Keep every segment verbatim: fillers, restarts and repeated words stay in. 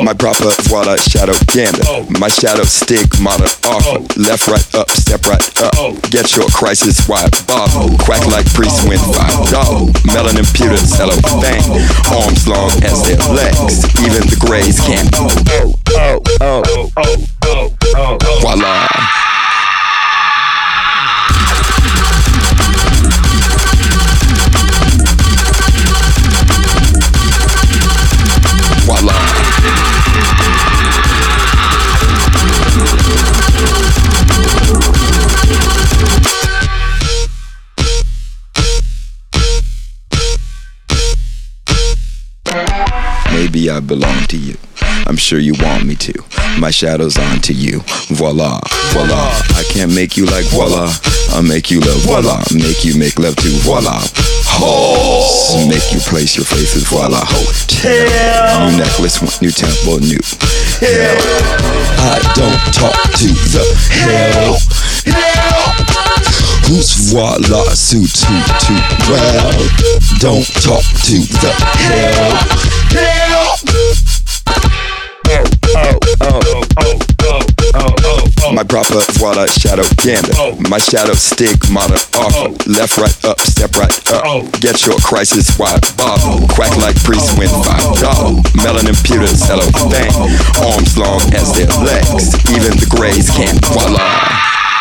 My proper voila shadow gander. My shadow stigmata awful. Left, right, up, step right up. Get your crisis wide bobble. Quack like priests win five dollars. Melanin pewter cellophane. Arms long as their legs. Even the grays can't. Oh, oh, oh, oh, oh, oh, voila. Maybe I belong to you. I'm sure you want me to. My shadow's on to you. Voila, voila. I can't make you like voila. I'll make you love voila. Make you make love to voila. Oh. Make you place your faces voila. Hotel. New necklace, new temple, new hell. I don't talk to the hell. Hell. Who's voila suit to to well? Don't talk to the hell. Hell. Oh, oh, oh, oh, oh, oh, oh, oh. My proper voila shadow gander. My shadow stigmata awful. Left, right, up, step right up. Get your crisis wide bobble. Quack like priests win five dollars. Melanin pewter cellophane. Arms long as their legs. Even the grays can't. Voila.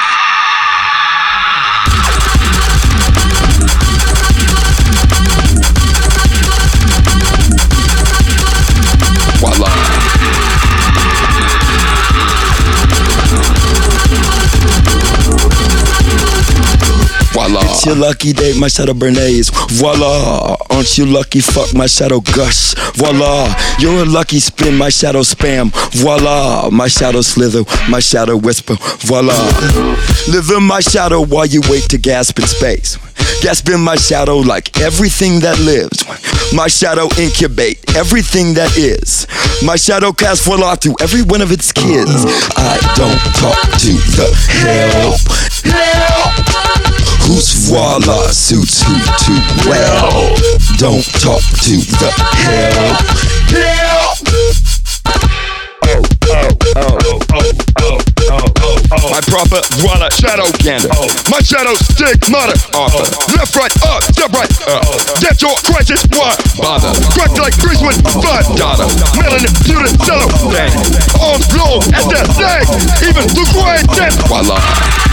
It's your lucky day, my shadow bernays. Voila, aren't you lucky? Fuck my shadow gush. Voila, you're a lucky spin, my shadow spam. Voila, my shadow slither, my shadow whisper. Voila, live in my shadow while you wait to gasp in space. Gasp in my shadow like everything that lives. My shadow incubate everything that is. My shadow casts voila through every one of its kids. I don't talk to the hell. Hell. Who's voila suits who too well? Don't talk to the hell. Hell. Oh, oh, oh, oh, oh, oh, oh, oh. My proper voila shadow gander. My shadow stigmata author. Left, right, up, step right up. Get your crisis wide bother. Crack like grease with five dollar. Melanin pewter cellophane. Arms long as their legs. Even the gray death. Voila.